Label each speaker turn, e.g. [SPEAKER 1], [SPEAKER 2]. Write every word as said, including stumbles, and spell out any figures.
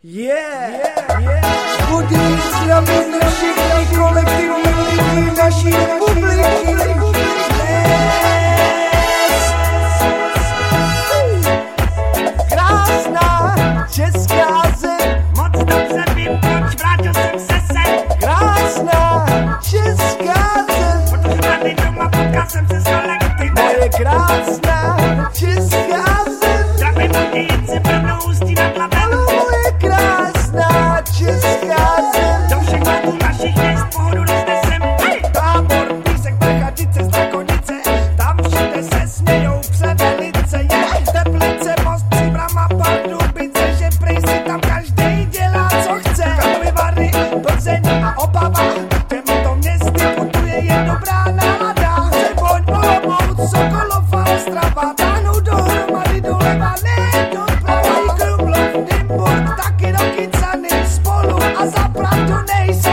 [SPEAKER 1] Yeah, yeah, yeah. Budí zdravím všechny kolektivní lidi naší republiky. Krásná česká zem.
[SPEAKER 2] Moc dobře vím, proč vrátil jsem se sem.
[SPEAKER 1] Krásná česká zem.
[SPEAKER 2] Protože tady doma potkal jsem se s kolektivem.
[SPEAKER 1] Moje krásná česká zem.
[SPEAKER 2] Zdravím Budějice, Brno, Ústí nad Labem.
[SPEAKER 1] Moje krásná česká zem.
[SPEAKER 2] Do všech letů našich měst pohodu roznesem. Hej!
[SPEAKER 1] Tábor, Písek, Prchatice, Strakonice, tam všude se smějou převelice. Je Teplice, Most, Příbrama, Pardubice, že prej si tam každej dělá, co chce. Karlovy Vary, Plzeň a Opava, těmto městy putuje jen dobrá nálada. Přeboň, Olomouc, Sokolov a Ostrava, táhnou dohromady doleva, ne doprava. I Krumlov, Nymburk, taky do Kycany, spolu a za pravdu nejsou.